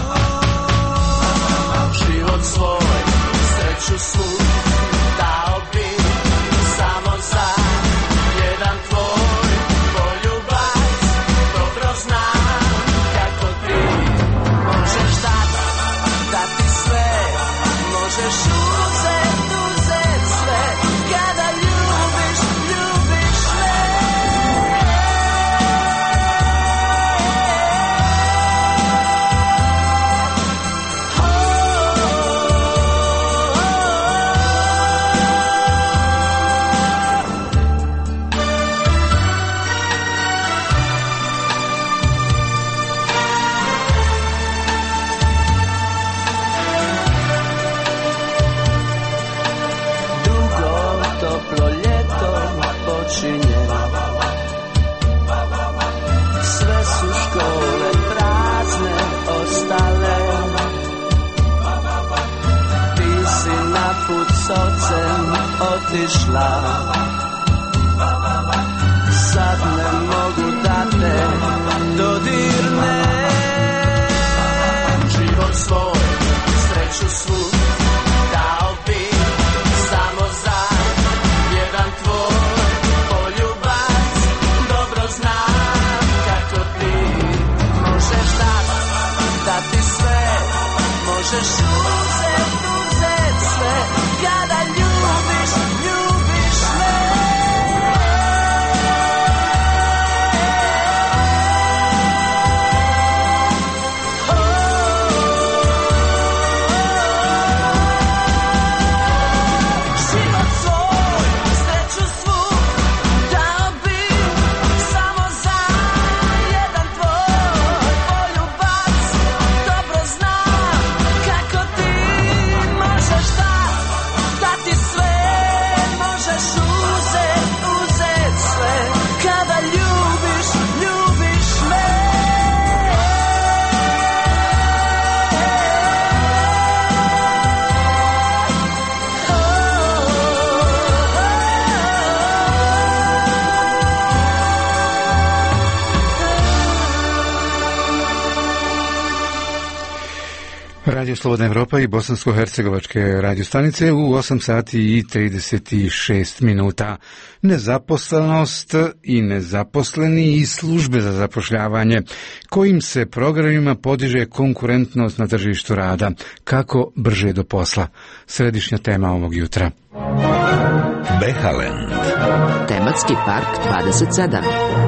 Život svoj, sreću svu dao bi samo za jedan tvoj poljubac. Dobro znam kako ti možeš dati, dati sve. Možeš uzet, uzet sve. Kada ljubiš, ljubiš sve. Sve su škole prazne ostale. Ti si na put s ocem otišla. Sad ne mogu da te dodirnem. Život svoj, sreću svu dao bi samo za jedan tvoj. Možeš uzet, uzet sve. Kada ljubiš, ljubiš sve. Život svoj, sreću svu dao bi samo za jedan tvoj poljubac. Dobro znam kako ti možeš da Radio Slobodna Evropa i bosansko-hercegovačke radiostanice u osam sati i trideset šest minuta. Nezaposlenost i nezaposleni i službe za zapošljavanje, kojim se programima podiže konkurentnost na tržištu rada. Kako brže do posla? Središnja tema ovog jutra. Behalend. Tematski park dvadeset sedam.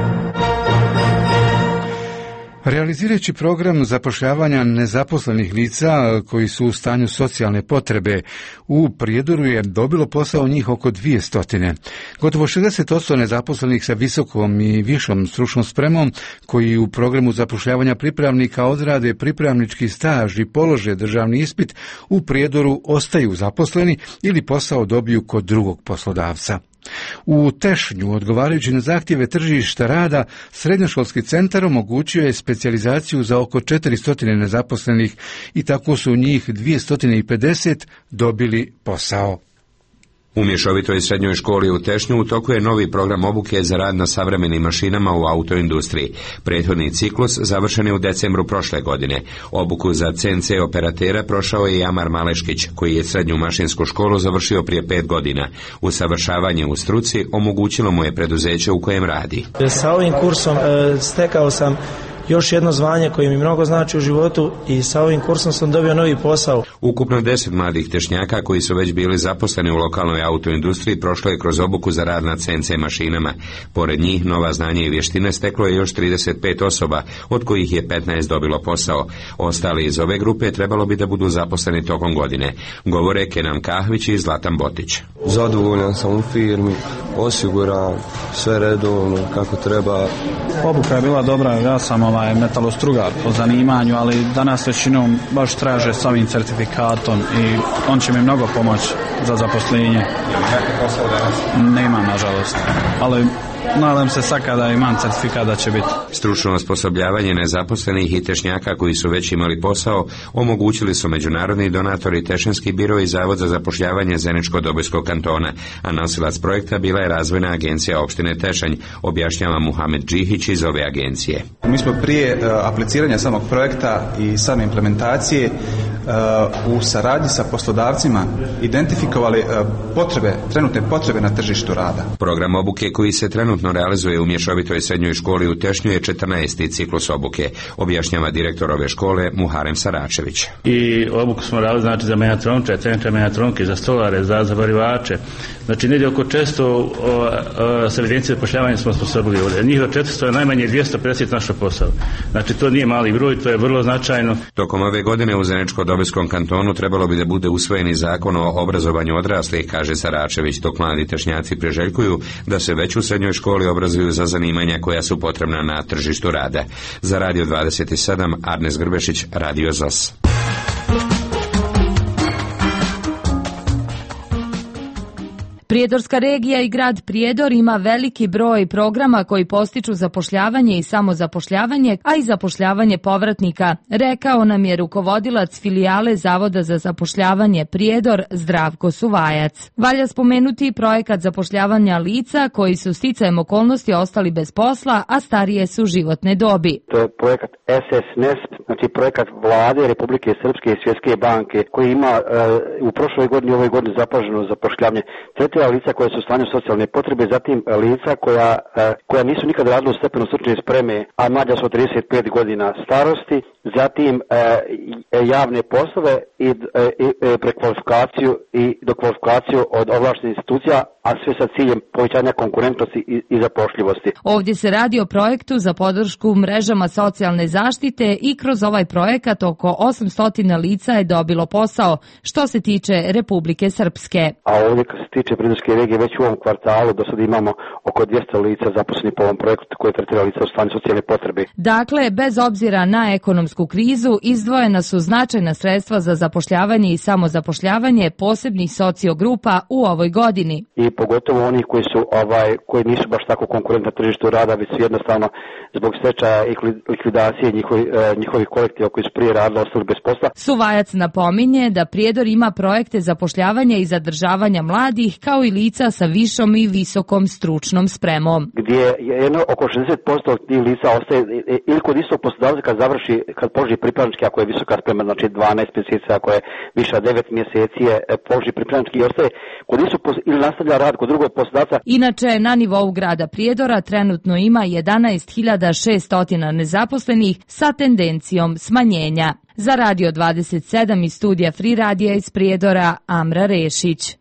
Realizirajući program zapošljavanja nezaposlenih lica koji su u stanju socijalne potrebe, u Prijedoru je dobilo posao njih oko dvije stotine. Gotovo šezdeset posto nezaposlenih sa visokom i višom stručnom spremom koji u programu zapošljavanja pripravnika odrade pripravnički staž i polože državni ispit, u Prijedoru ostaju zaposleni ili posao dobiju kod drugog poslodavca. U Tešnju, odgovarajući na zahtjeve tržišta rada, srednjoškolski centar omogućio je specijalizaciju za oko četiristo nezaposlenih i tako su njih dvjesto pedeset dobili posao. U mješovitoj srednjoj školi u Tešnju u toku je novi program obuke za rad na savremenim mašinama u autoindustriji. Prethodni ciklus završen je u decembru prošle godine. Obuku za C N C operatera prošao je Jamar Maleškić, koji je srednju mašinsku školu završio prije pet godina. Usavršavanje u struci omogućilo mu je preduzeće u kojem radi. Sa ovim kursom e, stekao sam još jedno zvanje koje mi mnogo znači u životu i sa ovim kursom sam dobio novi posao. Ukupno deset mladih tešnjaka koji su već bili zaposleni u lokalnoj autoindustriji prošlo je kroz obuku za rad na C N C mašinama. Pored njih nova znanja i vještine steklo je još trideset pet osoba, od kojih je petnaest dobilo posao. Ostali iz ove grupe trebalo bi da budu zaposleni tokom godine. Govore Kenan Kahvić i Zlatan Botić. Zadovoljan sam u firmi, osiguran, sve redovno kako treba. Obuka je bila dobra, ja sam ovaj metalostrugar po zanimanju, ali danas većinom baš traže s ovim certifikatom i on će mi mnogo pomoći za zaposlenje. Nemam, nažalost, ali nadam se sad kada imam certifikat da će biti. Stručno osposobljavanje nezaposlenih i tešnjaka koji su već imali posao omogućili su međunarodni donatori Tešanski biro i Zavod za zapošljavanje Zeničko-Dobojskog kantona, a nosilac projekta bila je Razvojna agencija opštine Tešanj, objašnjava Muhamed Džihić iz ove agencije. Mi smo prije uh, apliciranja samog projekta i same implementacije uh, u saradnji sa poslodavcima identifikovali uh, potrebe, trenutne potrebe na tržištu rada. Program obuke koji se trenutno realizuje u mješovitoj srednjoj školi u Tešnju je četrnaesti ciklus obuke, objašnjava direktor ove škole Muharem Saračević. I obuku smo radili znači za menjatronče, centre menjatronke, za stolare, za zavarivače. Znači negdje oko često s evidencije zapošljavanja smo sposobili ovdje. Njih od četiristo je najmanje dvjesto pedeset našo posao. Znači to nije mali broj, to je vrlo značajno. Tokom ove godine u Zeničko-Dobojskom kantonu trebalo bi da bude usvojeni zakon o obrazovanju odraslih, kaže Saračević, dok mladi tešnjaci priželjkuju da se već u srednjoj školi obrazuju za zanimanja koja su potrebna na tržištu rada. Za Radio dvadeset sedam, Arnes Grbešić, Radio Z O S. Prijedorska regija i grad Prijedor ima veliki broj programa koji postiču zapošljavanje i samozapošljavanje, a i zapošljavanje povratnika, rekao nam je rukovodilac filijale Zavoda za zapošljavanje Prijedor Zdravko Suvajac. Valja spomenuti projekat zapošljavanja lica koji su sticajem okolnosti ostali bez posla, a starije su životne dobi. To je projekat S S N E S P, znači projekat Vlade Republike Srpske i Svjetske banke koji ima e, u prošloj godini i ovoj godini zapaženo zapošljavanje lica koja su u stanju socijalne potrebe, zatim lica koja, koja nisu nikad radila u stepenu stručne spreme, a mlađa su od trideset pet godina starosti, zatim e, javne poslove i, i prekvalifikaciju i dokvalifikaciju od ovlaštenih institucija, a sve sa ciljem povećanja konkurentnosti i, i zapošljivosti. Ovdje se radi o projektu za podršku mrežama socijalne zaštite i kroz ovaj projekat oko osamsto lica je dobilo posao, što se tiče Republike Srpske. A ovdje kad se tiče Prijedorske regije, već u ovom kvartalu do sada imamo oko dvjesto lica zaposlenih po ovom projektu koje tretira lica u stanju socijalne potrebe. Dakle, bez obzira na ekonomsku krizu, izdvojena su značajna sredstva za zapošljavanje i samozapošljavanje posebnih sociogrupa u ovoj godini. I pogotovo oni koji su ovaj koji nisu baš tako konkurentni na tržištu rada, već su jednostavno zbog stečaja i likvidacije njihovi, njihovih kolektiva koji su prije radili ostali bez posla. Suvajac napominje da Prijedor ima projekte zapošljavanja i zadržavanja mladih kao i lica sa višom i visokom stručnom spremom. Gdje je jedno oko šezdeset posto tih lica ostaje ili kod istog poslodavca kad završi, kad položi pripravnički, ako je visoka sprema, znači dvanaest mjeseci, ako je viša devet mjeseci je položi pripravnički i ostaje kod istog ili nastavlja rad kod drugog poslodavca. Inače, na nivou grada Prijedora trenutno ima jedanaest hiljada šesto nezaposlenih sa tendencijom smanjenja. Za Radio dvadeset sedam iz studija Free radija iz Prijedora, Amra Rešić.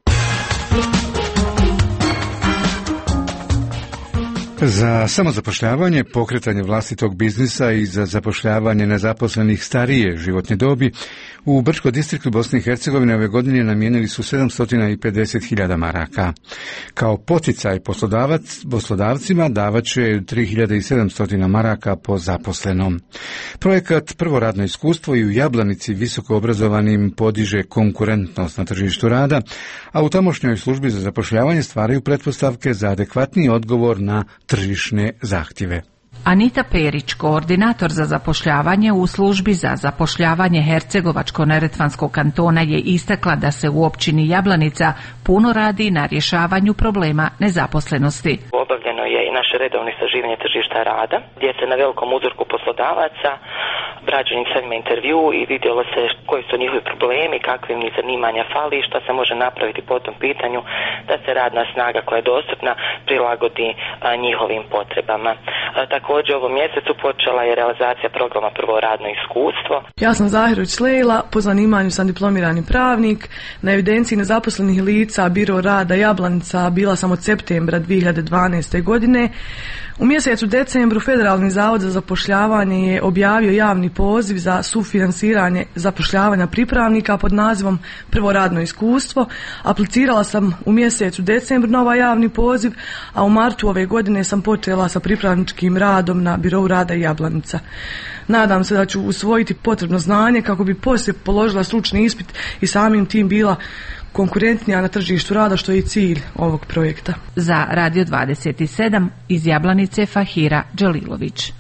Za samozapošljavanje, pokretanje vlastitog biznisa i za zapošljavanje nezaposlenih starije životne dobi u Brčko distriktu Bosne i Hercegovine ove godine namijenili su sedamsto pedeset hiljada maraka. Kao poticaj poslodavac, poslodavcima davat će tri hiljade sedamsto maraka po zaposlenom. Projekat Prvo radno iskustvo i u Jablanici visoko obrazovanim podiže konkurentnost na tržištu rada, a u tamošnjoj službi za zapošljavanje stvaraju pretpostavke za adekvatni odgovor na tržišne zahtjeve. Anita Perić, koordinator za zapošljavanje u službi za zapošljavanje Hercegovačko-neretvanskog kantona, je istakla da se u općini Jablanica puno radi na rješavanju problema nezaposlenosti. Obavljeno je i naše redovno istraživanje tržišta rada, gdje se na velikom uzorku poslodavaca rađen sam intervju i vidjelo se koji su njihovi problemi, kakve im zanimanja fali i što se može napraviti po tom pitanju da se radna snaga koja je dostupna prilagodi a, njihovim potrebama. A, također u ovom mjesecu počela je realizacija programa Prvo radno iskustvo. Ja sam Zahirović Lejla, po zanimanju sam diplomirani pravnik. Na evidenciji nezaposlenih lica Biro rada Jablanica bila sam od septembra dvije hiljade dvanaeste. godine. U mjesecu decembru Federalni zavod za zapošljavanje je objavio javni poziv za sufinansiranje zapošljavanja pripravnika pod nazivom Prvo radno iskustvo. Aplicirala sam u mjesecu decembru na ovaj javni poziv, a u martu ove godine sam počela sa pripravničkim radom na Birou rada Jablanica. Nadam se da ću usvojiti potrebno znanje kako bi poslije položila stručni ispit i samim tim bila konkurentnija na tržištu rada, što je i cilj ovog projekta. Za Radio dvadeset sedam iz Jablanice Fahira Đalilović.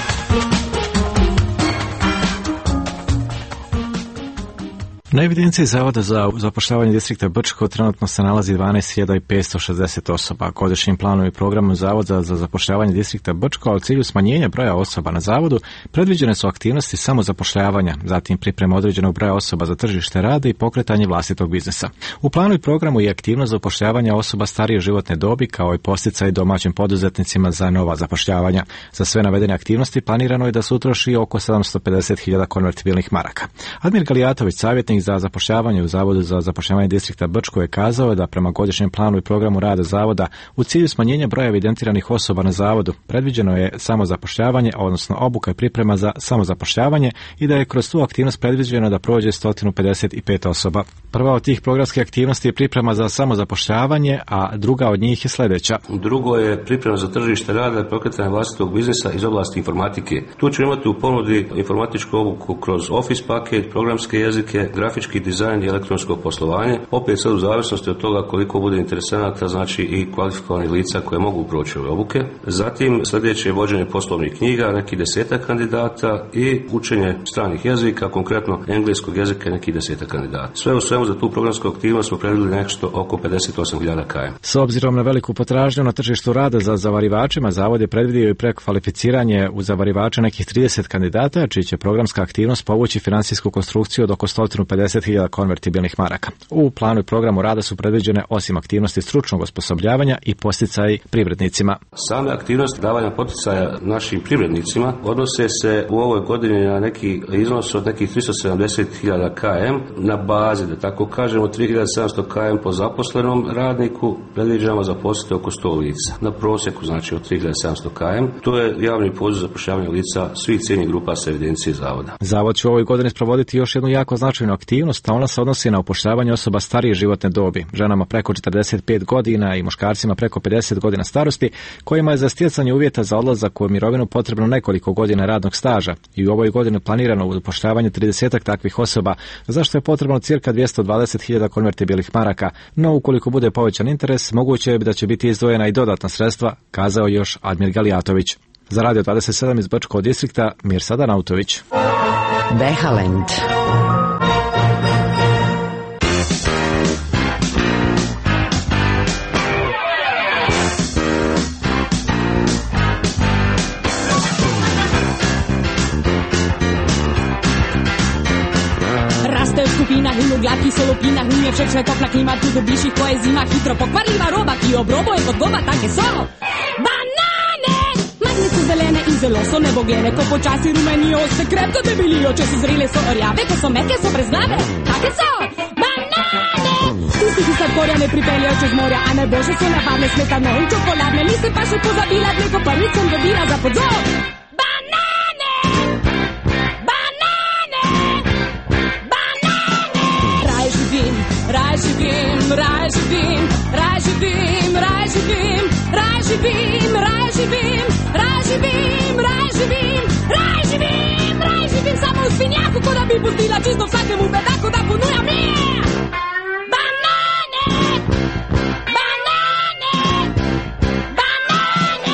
Na evidenciji Zavoda za zapošljavanje distrikta Brčko trenutno se nalazi dvanaest hiljada petsto šezdeset osoba. Godišnjim planom i programom Zavoda za zapošljavanje distrikta Brčko, a u cilju smanjenja broja osoba na zavodu, predviđene su aktivnosti samozapošljavanja, zatim priprema određenog broja osoba za tržište rada i pokretanje vlastitog biznisa. U planu i programu je aktivnost zapošljavanja osoba starije životne dobi, kao i posticaj domaćim poduzetnicima za nova zapošljavanja. Za sve navedene aktivnosti planirano je da se utroši oko sedamsto pedeset hiljada konvertibilnih maraka. Admir Galijatović, savjetnik za zapošljavanje u Zavodu za zapošljavanje distrikta Brčko, je kazao da prema godišnjem planu i programu rada zavoda u cilju smanjenja broja evidentiranih osoba na zavodu predviđeno je samozapošljavanje, odnosno obuka i priprema za samozapošljavanje, i da je kroz tu aktivnost predviđeno da prođe sto pedeset pet osoba. Prva od tih programskih aktivnosti je priprema za samozapošljavanje, a druga od njih je sljedeća. Drugo je priprema za tržište rada i pokretanje vlastitog biznisa iz oblasti informatike. Tu ćemo imati u ponudi informatičku obuku kroz Office paket, programske jezike, grafički dizajn i elektronsko poslovanje, opet sad u zavisnosti od toga koliko bude interesenata, znači i kvalifikovanih lica koje mogu proći ove obuke. Zatim sljedeće je vođenje poslovnih knjiga, neki desetak kandidata, i učenje stranih jezika, konkretno engleskog jezika, neki desetak kandidata. Sve u svemu za tu programsku aktivnost smo predvidjeli nešto oko pedeset osam hiljada km. S obzirom na veliku potražnju na tržištu rada za zavarivačima, Zavod je predvidio i prekvalificiranje u zavarivače nekih trideset kandidata, čiji će programska aktivnost povući financijsku konstrukciju od oko sto pedeset hiljada konvertibilnih maraka. U planu i programu rada su predviđene osim aktivnosti stručnog osposobljavanja i posticaji privrednicima. Same aktivnosti davanja poticaja našim privrednicima odnose se u ovoj godini na neki iznos od nekih tristo sedamdeset hiljada km na bazi, da tako kažemo, tri hiljade sedamsto km po zaposlenom radniku predviđamo zaposliti oko sto lica. Na prosjeku znači od tri hiljade sedamsto km. To je javni poziv za zapošljavanje lica svih ciljnih grupa s evidencije zavoda. Zavod će u ovoj godini sprovoditi još jednu jako značajnu aktivnost aktivnost, a ona se odnosi na upošljavanje osoba starije životne dobi, ženama preko četrdeset pet godina i muškarcima preko pedeset godina starosti, kojima je za stjecanje uvjeta za odlazak u mirovinu potrebno nekoliko godina radnog staža i u ovoj godini planirano upošljavanje trideset takvih osoba, zašto je potrebno cirka dvjesto dvadeset hiljada konvertibilnih maraka, no ukoliko bude povećan interes, moguće je da će biti izdvojena i dodatna sredstva, kazao još Admir Galijatović. Za Radio dvadeset sedam iz Brčkog distrikta, Mirsada Nautović. Behalend. Raste v skupinah in v gladkih solopinah, in je všeč topla klima, tu dobiš jih, ko je zima, hitro pokvarljiva roba, ki obrobuje kot goba, take so. Banane! Majhne so zelene in zelo so nebogene, ko počasi rumenijo, se krepko debelijo, če so zrele so orjave, ko so mehke so brez glave, take so. Banane! Tisti, ki sladkorja ne pripeljajo čez morja, a najboljše so navadne smetane in čokoladne, nisem pa še pozabila, dleko prvič sem dobila za podzor. Raj živim, raj živim, raj živim, raj živim, raj živim, raj živim, raj živim, raj živim, raj živim, raj živim, samo v svinjaku, ko da bi pustila čisto vsakemu bedaku, da ponuja mir. Banane, banane, banane.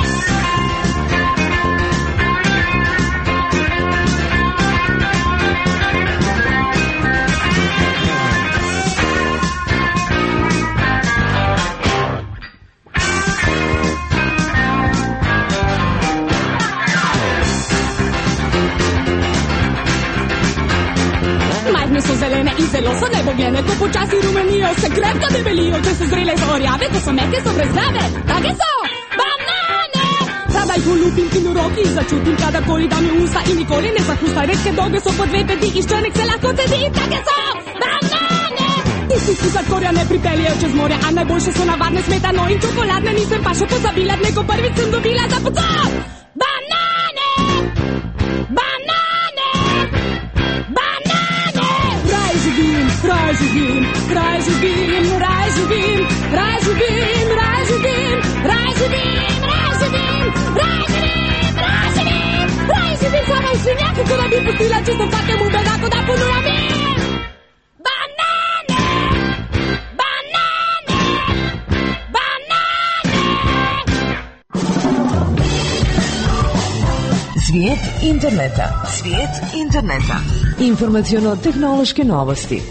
Majhne so zelene in zelo so nebogene, ko počasi rumenijo, se krepko debelijo, če so zrele so orjave, ko so mehke so brez glave, take so. Banane! Rada jih olupim in v roki začutim, kadarkoli dam v usta in nikoli ne zahusta, redke dolge so po dve peti in ščrnek se lahko cedi, take so. Banane! Tisti, ki sladkorja ne pripeljejo čez morje, a najboljše so navadne smetano in čokoladne, nisem pa še pozabila, dleko prvič sem dobila za podzor. Banane! Banane! Banane! Raj živim, raj živim, raj živim, raj živim, raj živim, raj živim, raj živim, raj živim, raj živim, raj živim, raj živim, samo v svinjaku, ko da bi pustila čisto vsakemu bedaku, da ponuja mir. Banane! Banane! Banane! Svijet interneta. Svijet interneta. Informaciono-tehnološke novosti.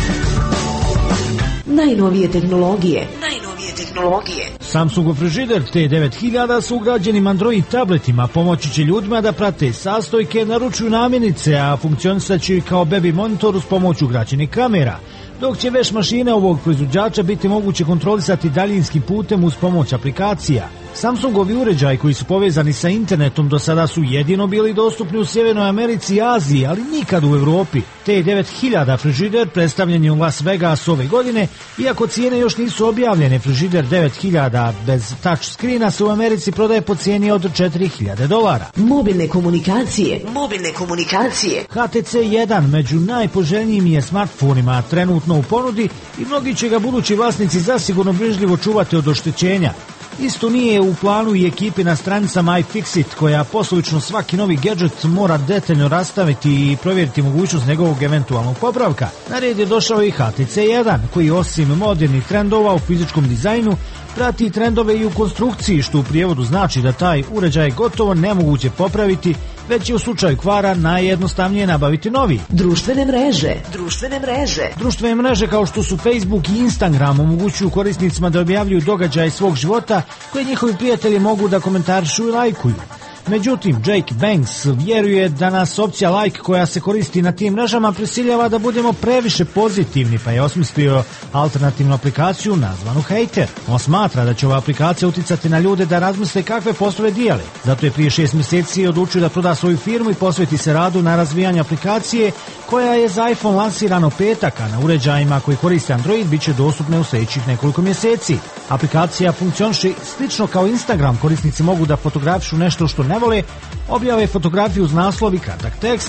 Najnovije tehnologije. Najnovije tehnologije. Samsungov frižider T devet hiljada sa ugrađenim Android tabletima pomoći će ljudima da prate sastojke, naručuju namirnice, a funkcionisat će i kao baby monitor uz pomoć ugrađenih kamera. Dok će veš mašine ovog proizvođača biti moguće kontrolisati daljinskim putem uz pomoć aplikacija. Samsungovi uređaji koji su povezani sa internetom do sada su jedino bili dostupni u Sjevernoj Americi i Aziji, ali nikad u Evropi. T devet hiljada frižider predstavljen je u Las Vegasu ove godine, iako cijene još nisu objavljene. Frižider devet hiljada bez touchscreena se u Americi prodaje po cijeni od četiri hiljade dolara. Mobilne komunikacije. Mobilne komunikacije. H T C jedan među najpoželjnijim je smartfonima trenutno u ponudi i mnogi će ga budući vlasnici zasigurno brižljivo čuvati od oštećenja. Isto nije u planu i ekipi na stranicama iFixit, koja poslovično svaki novi gadget mora detaljno rastaviti i provjeriti mogućnost njegovog eventualnog popravka. Na red je došao i H T C jedan, koji osim modernih trendova u fizičkom dizajnu prati trendove i u konstrukciji, što u prijevodu znači da taj uređaj gotovo nemoguće popraviti, već je u slučaju kvara najjednostavnije nabaviti novi. Društvene mreže. Društvene mreže. Društvene mreže kao što su Facebook i Instagram omogućuju korisnicima da objavljuju događaje svog života koje njihovi prijatelji mogu da komentarišu i lajkuju. Međutim, Jake Banks vjeruje da nas opcija like koja se koristi na tim mrežama prisiljava da budemo previše pozitivni, pa je osmislio alternativnu aplikaciju nazvanu Hater. On smatra da će ova aplikacija uticati na ljude da razmisle kakve poslove dijele. Zato je prije šest mjeseci odlučio da proda svoju firmu i posveti se radu na razvijanju aplikacije koja je za iPhone lansirana u petak, a na uređajima koji koriste Android bit će dostupne u sljedećih nekoliko mjeseci. Aplikacija funkcioniše slično kao Instagram, korisnici mogu da fotografišu nešto što ne vole, objave fotografiju uz naslov i kratak tekst,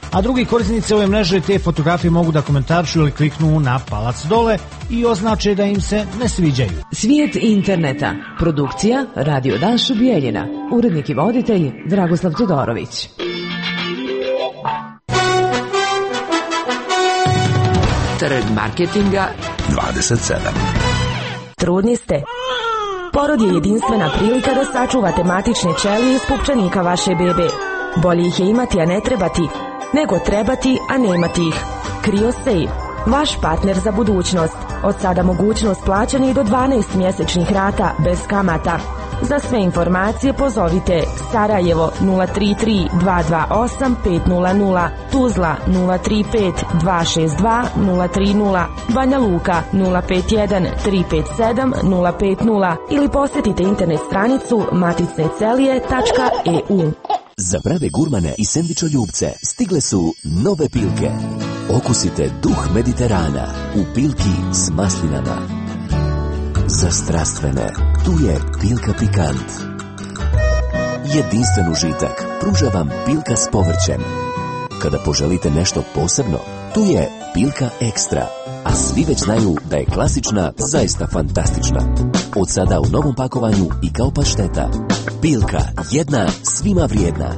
a drugi korisnici ove mreže te fotografije mogu da komentaršu ili kliknu na palac dole i označe da im se ne sviđaju. Svijet interneta. Produkcija Radio Dašo Bijeljina. Urednik i voditelj Dragoslav Todorović. Trg marketinga dvadeset sedam. Trudni ste? Porod je jedinstvena prilika da sačuvate matične ćelije iz pupčanika vaše bebe. Bolje ih je imati, a ne trebati, nego trebati, a nemati ih. CryoSafe, vaš partner za budućnost. Od sada mogućnost plaćanja i do dvanaest mjesečnih rata bez kamata. Za sve informacije pozovite Sarajevo nula tri tri dva dva osam pet nula nula, Tuzla nula tri pet dva šest dva nula tri nula, Banja Luka nula pet jedan tri pet sedam nula pet nula ili posjetite internet stranicu maticne celije tačka e u. Za prave gurmane i sendvičoljubce stigle su nove Pilke. Okusite duh Mediterana u Pilki s maslinama. Za strastvene, tu je Pilka Pikant. Jedinstven užitak pruža vam Pilka s povrćem. Kada poželite nešto posebno, tu je Pilka Ekstra. A svi već znaju da je klasična zaista fantastična. Od sada u novom pakovanju i kao pašteta. Pilka, jedna svima vrijedna.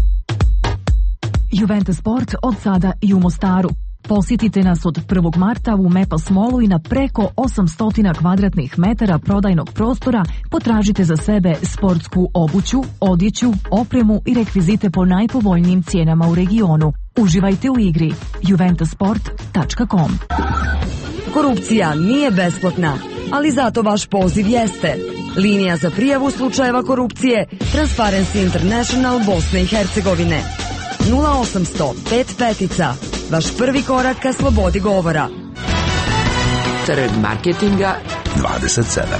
Juventa Sport od sada i u Mostaru. Posjetite nas od prvog marta u Mepas Mallu i na preko osamsto kvadratnih metara prodajnog prostora potražite za sebe sportsku obuću, odjeću, opremu i rekvizite po najpovoljnijim cijenama u regionu. Uživajte u igri. juventasport tačka com. Korupcija nije besplatna, ali zato vaš poziv jeste. Linija za prijavu slučajeva korupcije Transparency International Bosne i Hercegovine. nula osamsto pet petica. Vaš prvi korak ka slobodi govora. Trg marketinga dvadeset sedam.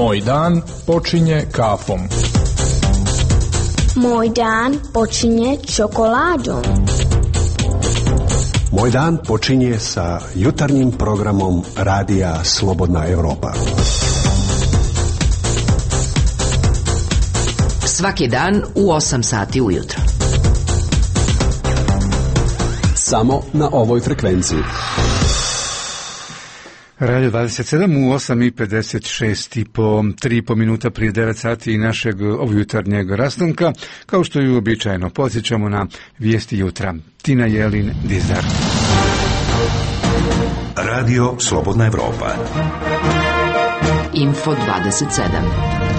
Moj dan počinje kafom. Moj dan počinje čokoladom. Moj dan počinje sa jutarnjim programom Radija Slobodna Evropa. Svaki dan u osam sati ujutro. Samo na ovoj frekvenciji. Radio dvadeset sedam u osam i pedeset šest i po tri i po minuta prije devet sati i našeg ovjutarnjeg rastanka, kao što je uobičajeno, podsjećamo na vijesti jutra. Tina Jelin Dizdar. Radio Slobodna Evropa. Info dvadeset sedam.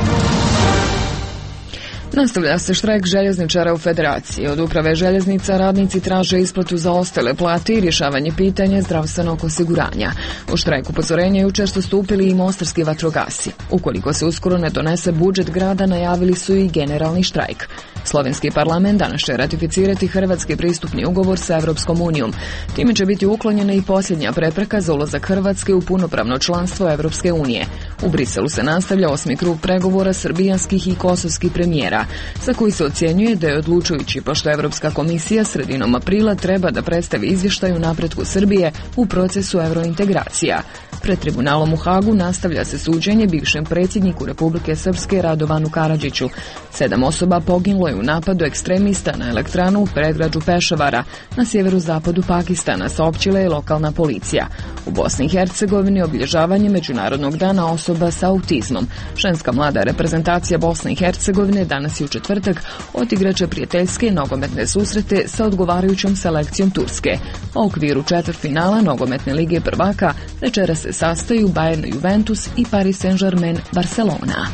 Nastavlja se štrajk željezničara u Federaciji. Od uprave željeznica radnici traže isplatu za ostale plate i rješavanje pitanja zdravstvenog osiguranja. U štrajk upozorenja jučer su stupili i mostarski vatrogasci. Ukoliko se uskoro ne donese budžet grada, najavili su i generalni štrajk. Slovenski parlament danas će ratificirati hrvatski pristupni ugovor sa Evropskom unijom. Time će biti uklonjena i posljednja prepreka za ulazak Hrvatske u punopravno članstvo Evropske unije. U Briselu se nastavlja osmi krug pregovora srbijanskih i kosovskih premijera, za koji se ocjenjuje da je odlučujući, pošto Evropska komisija sredinom aprila treba da predstavi izvještaj o napretku Srbije u procesu evrointegracija. Pred tribunalom u Hagu nastavlja se suđenje bivšem predsjedniku Republike Srpske Radovanu Karadžiću. Sedam osoba poginulo je u napadu ekstremista na elektranu u predgrađu Pešavara na sjeverozapadu Pakistana, saopćila je lokalna policija. U Bosni i Hercegovini obilježavanje Međunarodnog dana osoba sa autizmom. Ženska mlada reprezentacija Bosne i Hercegovine danas i u četvrtak odigraće prijateljske nogometne susrete sa odgovarajućom selekcijom Turske. U okviru četvrtfinala nogometne lige prvaka večeras se sastaju Bayern Juventus i Paris Saint-Germain Barcelona.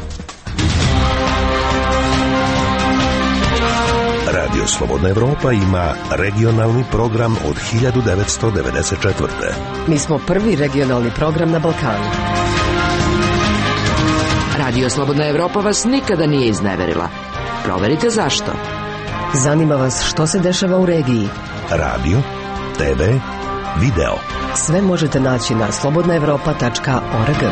Radio Slobodna Evropa ima regionalni program od hiljadu devetsto devedeset četvrte. Mi smo prvi regionalni program na Balkanu. Radio Slobodna Evropa vas nikada nije izneverila. Proverite zašto. Zanima vas što se dešava u regiji. Radio, te ve, video. Sve možete naći na slobodna evropa tačka org.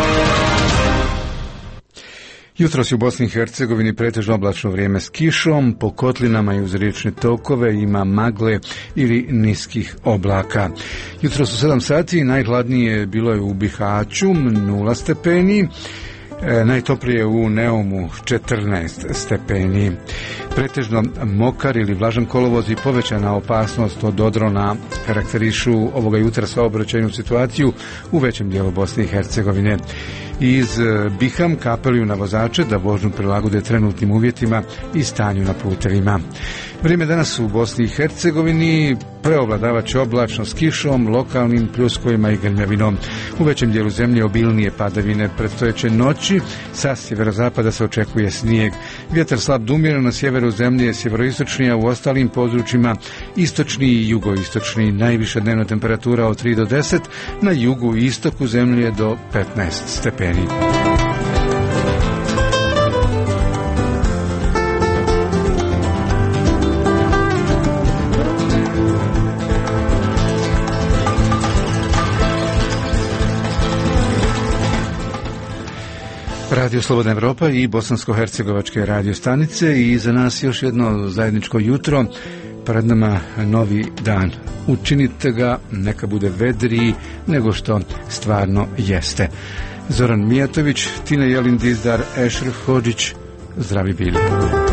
Jutros u Bosni i Hercegovini pretežno oblačno vrijeme s kišom, po kotlinama i uz riječne tokove ima magle ili niskih oblaka. Jutros u sedam sati najhladnije bilo je u Bihaću, nula stepeni. E, najtoplije u Neumu četrnaest stepeni. Pretežno mokar ili vlažan kolovoz i povećana opasnost od odrona karakterišu ovoga jutra saobraćajnu situaciju u većem dijelu Bosne i Hercegovine. Iz Biham apeluju na vozače da vožnju prilagode trenutnim uvjetima i stanju na putevima. Vrijeme danas u Bosni i Hercegovini preovladavaće oblačno s kišom, lokalnim pljuskovima i grmljavinom. U većem dijelu zemlje obilnije padavine. Predstojeće noći sa sjeverozapada se očekuje snijeg. Vjetar slab do umjeren na sjeveru zemlje je sjeveroistočnija, u ostalim područjima istočni i jugoistočni. Najviša dnevna temperatura od tri do deset, na jugu i istoku zemlje do petnaest stepeni. Radio Slobodna Evropa i bosansko-hercegovačke radio stanice i za nas još jedno zajedničko jutro, pred nama novi dan. Učinite ga, neka bude vedriji nego što stvarno jeste. Zoran Mijatović, Tina Jelin Dizdar, Ešref Hodžić, zdravi bili.